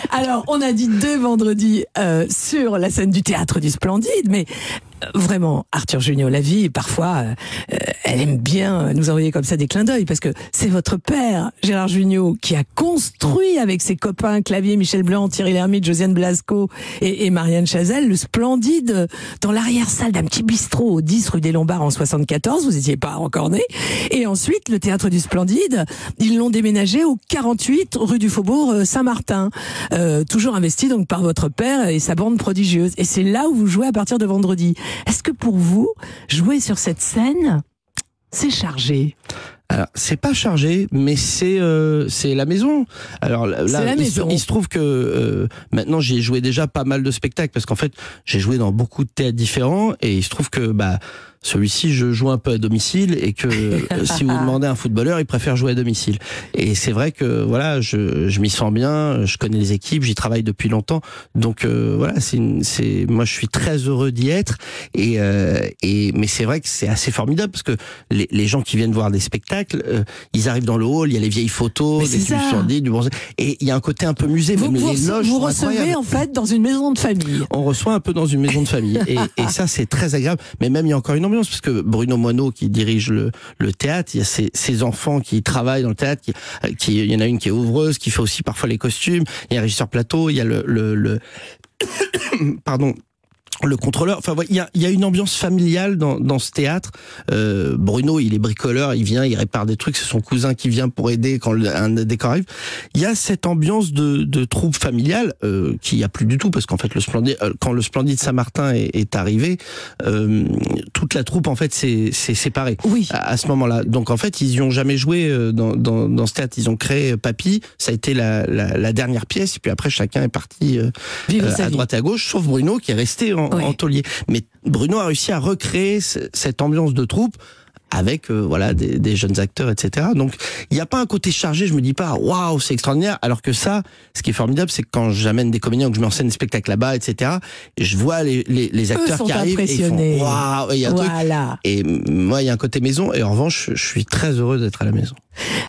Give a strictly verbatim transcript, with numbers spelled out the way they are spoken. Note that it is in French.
Alors, on a dit deux vendredis euh, sur la scène du Théâtre du Splendide, mais euh, vraiment, Arthur Junio, la vie, parfois, euh, elle aime bien nous envoyer comme ça des clins d'œil, parce que c'est votre père, Gérard Junio, qui a construit avec ses copains Clavier, Michel Blanc, Thierry Lhermitte, Josiane Blasco et, et Marianne Chazelle, le Splendide dans l'arrière-salle d'un petit bistrot au dix rue des Lombards en soixante-quatorze, vous n'étiez pas encore né. Et ensuite, le Théâtre du Splendide, ils l'ont déménagé au quarante-huit rue du Faubourg Saint-Martin, euh, toujours investi donc par votre père et sa bande prodigieuse. Et c'est là où vous jouez à partir de vendredi. Est-ce que pour vous, jouer sur cette scène, c'est chargé ? Alors, c'est pas chargé, mais c'est euh, c'est la maison. Alors là, la il, maison. Se, il se trouve que euh, maintenant j'ai joué déjà pas mal de spectacles parce qu'en fait j'ai joué dans beaucoup de théâtres différents et il se trouve que bah celui-ci je joue un peu à domicile et que si vous demandez à un footballeur, il préfère jouer à domicile. Et c'est vrai que voilà, je je m'y sens bien, je connais les équipes, j'y travaille depuis longtemps, donc euh, voilà, c'est c'est moi je suis très heureux d'y être et euh, et mais c'est vrai que c'est assez formidable parce que les les gens qui viennent voir des spectacles, Euh, ils arrivent dans le hall, il y a les vieilles photos, des Splendide, du bronzé, et il y a un côté un peu musée. Vous, même vous, les loges vous sont recevez incroyables. en fait dans une maison de famille. On reçoit un peu dans une maison de famille, et, et ça c'est très agréable. Mais même il y a encore une ambiance parce que Bruno Moineau qui dirige le, le théâtre, il y a ses, ses enfants qui travaillent dans le théâtre, qui, qui, il y en a une qui est ouvreuse, qui fait aussi parfois les costumes. Il y a un régisseur plateau, il y a le, le, le pardon. le contrôleur, enfin il y a, il y a une ambiance familiale dans, dans ce théâtre. Euh, Bruno, il est bricoleur, il vient, il répare des trucs, c'est son cousin qui vient pour aider quand le, un décor arrive. Il y a cette ambiance de, de troupe familiale euh, qui y a plus du tout parce qu'en fait le Splendide, euh, quand le Splendide Saint-Martin est, est arrivé, euh, toute la troupe en fait s'est, s'est séparée oui. à, à ce moment-là. Donc en fait ils y ont jamais joué dans, dans, dans ce théâtre. Ils ont créé Papy, ça a été la, la, la dernière pièce et puis après chacun est parti euh, euh, à droite et à gauche, sauf Bruno qui est resté en Oui. en taulier. Mais Bruno a réussi à recréer c- cette ambiance de troupe avec euh, voilà des, des jeunes acteurs, et cetera. Donc il n'y a pas un côté chargé. Je me dis pas waouh c'est extraordinaire. Alors que ça, ce qui est formidable, c'est que quand j'amène des comédiens ou que je mets en scène des spectacles là-bas, et cetera. Et je vois les les, les acteurs qui arrivent et ils font waouh. Il y a un voilà. truc. Et moi il y a un côté maison. Et en revanche, je suis très heureux d'être à la maison.